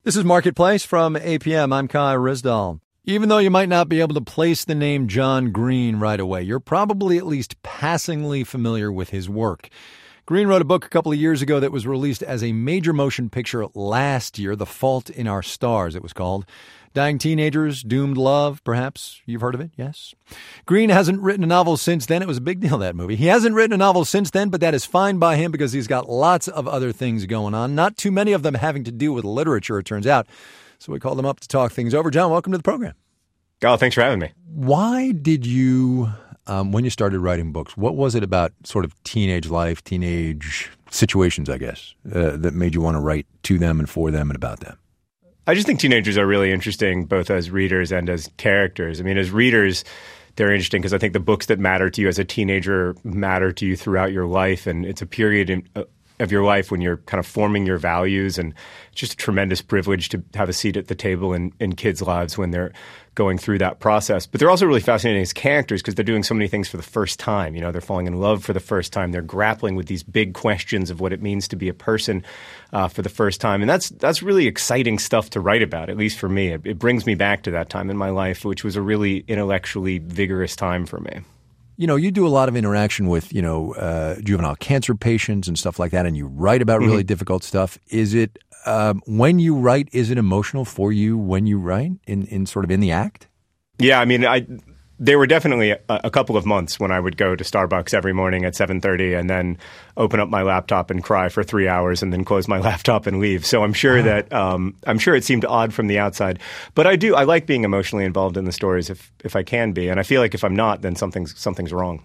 This is Marketplace from APM. I'm Kai Ryssdal. Even though you might not be able to place the name John Green right away, you're probably at least passingly familiar with his work. Green wrote a book a couple of years ago that was released as a major motion picture last year, The Fault in Our Stars, it was called. Dying teenagers, doomed love, perhaps you've heard of it, yes? Green hasn't written a novel since then. It was a big deal, that movie. He hasn't written a novel since then, but that is fine by him because he's got lots of other things going on, not too many of them having to do with literature, it turns out. So we called him up to talk things over. John, welcome to the program. Oh, thanks for having me. Why did you, when you started writing books, what was it about sort of teenage life, teenage situations, I guess, that made you want to write to them and for them and about them? I just think teenagers are really interesting, both as readers and as characters. I mean, as readers, they're interesting because I think the books that matter to you as a teenager matter to you throughout your life, and it's a period of your life when you're kind of forming your values, and it's just a tremendous privilege to have a seat at the table in kids' lives when they're going through that process. But they're also really fascinating as characters because they're doing so many things for the first time. You know, they're falling in love for the first time. They're grappling with these big questions of what it means to be a person for the first time. And that's really exciting stuff to write about, at least for me. It brings me back to that time in my life, which was a really intellectually vigorous time for me. You know, you do a lot of interaction with, juvenile cancer patients and stuff like that, and you write about really difficult stuff. Is it, when you write, is it emotional for you when you write in sort of in the act? Yeah, I mean, there were definitely a couple of months when I would go to Starbucks every morning at 7:30 and then open up my laptop and cry for 3 hours and then close my laptop and leave. So I'm sure that I'm sure it seemed odd from the outside, but I like being emotionally involved in the stories if I can be, and I feel like if I'm not, then something's wrong.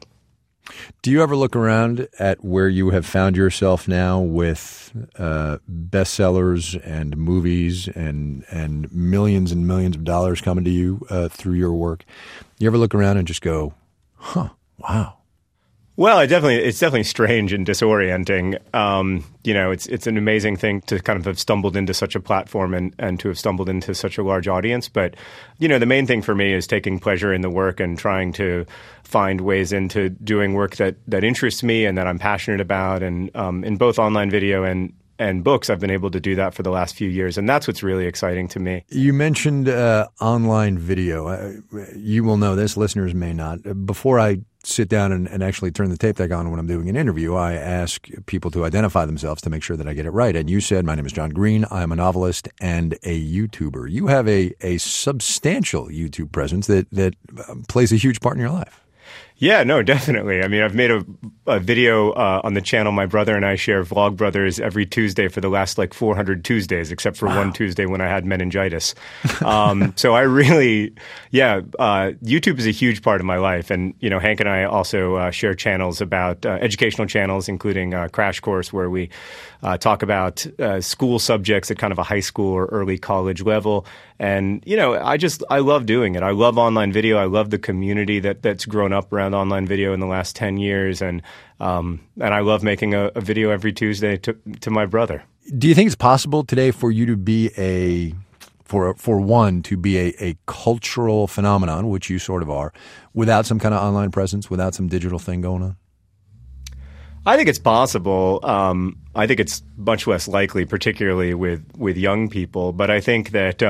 Do you ever look around at where you have found yourself now with bestsellers and movies and millions and millions of dollars coming to you through your work? You ever look around and just go, wow. Well, it's definitely strange and disorienting. It's an amazing thing to kind of have stumbled into such a platform and to have stumbled into such a large audience. But, the main thing for me is taking pleasure in the work and trying to find ways into doing work that interests me and that I'm passionate about. And in both online video and books, I've been able to do that for the last few years. And that's what's really exciting to me. You mentioned online video. You will know this, listeners may not. Before I sit down and actually turn the tape deck on when I'm doing an interview, I ask people to identify themselves to make sure that I get it right. And you said, my name is John Green. I'm a novelist and a YouTuber. You have a substantial YouTube presence that plays a huge part in your life. Yeah, no, definitely. I mean, I've made a video on the channel. My brother and I share Vlog Brothers every Tuesday for the last 400 Tuesdays, except for one Tuesday when I had meningitis. So I really, YouTube is a huge part of my life. And, Hank and I also share channels about educational channels, including Crash Course, where we talk about school subjects at kind of a high school or early college level. And, I love doing it. I love online video. I love the community that's grown up around online video in the last 10 years. And I love making a video every Tuesday to my brother. Do you think it's possible today for you to be for one, to be a cultural phenomenon, which you sort of are, without some kind of online presence, without some digital thing going on? I think it's possible. I think it's much less likely, particularly with young people. But I think that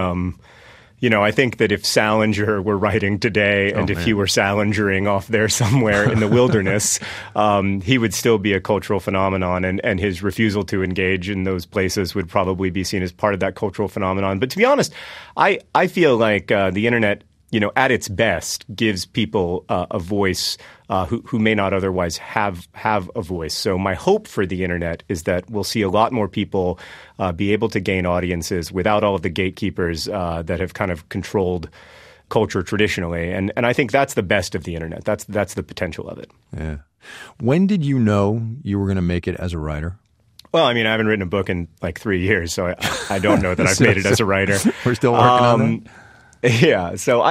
I think that if Salinger were writing today and if he were Salingering off there somewhere in the wilderness, he would still be a cultural phenomenon, and his refusal to engage in those places would probably be seen as part of that cultural phenomenon. But to be honest, I feel like the internet, at its best, gives people a voice who may not otherwise have a voice. So my hope for the internet is that we'll see a lot more people be able to gain audiences without all of the gatekeepers that have kind of controlled culture traditionally. And I think that's the best of the internet. That's the potential of it. Yeah. When did you know you were going to make it as a writer? Well, I mean, I haven't written a book in 3 years, so I don't know that I've made it as a writer. We're still working on that? Yeah. So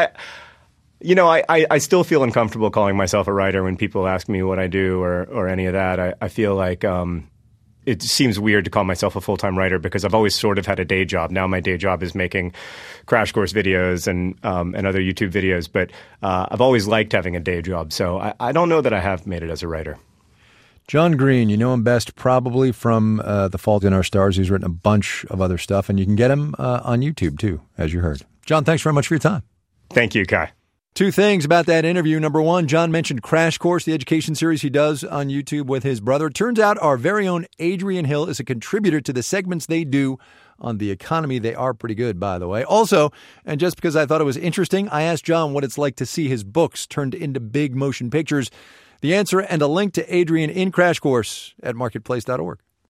I still feel uncomfortable calling myself a writer when people ask me what I do or any of that. I feel like it seems weird to call myself a full-time writer because I've always sort of had a day job. Now my day job is making Crash Course videos and other YouTube videos, but I've always liked having a day job. So I don't know that I have made it as a writer. John Green, you know him best probably from The Fault in Our Stars. He's written a bunch of other stuff, and you can get him on YouTube, too, as you heard. John, thanks very much for your time. Thank you, Kai. Two things about that interview. Number one, John mentioned Crash Course, the education series he does on YouTube with his brother. Turns out our very own Adrian Hill is a contributor to the segments they do on The Economy. They are pretty good, by the way. Also, and just because I thought it was interesting, I asked John what it's like to see his books turned into big motion pictures. The answer and a link to Adrian in Crash Course at marketplace.org.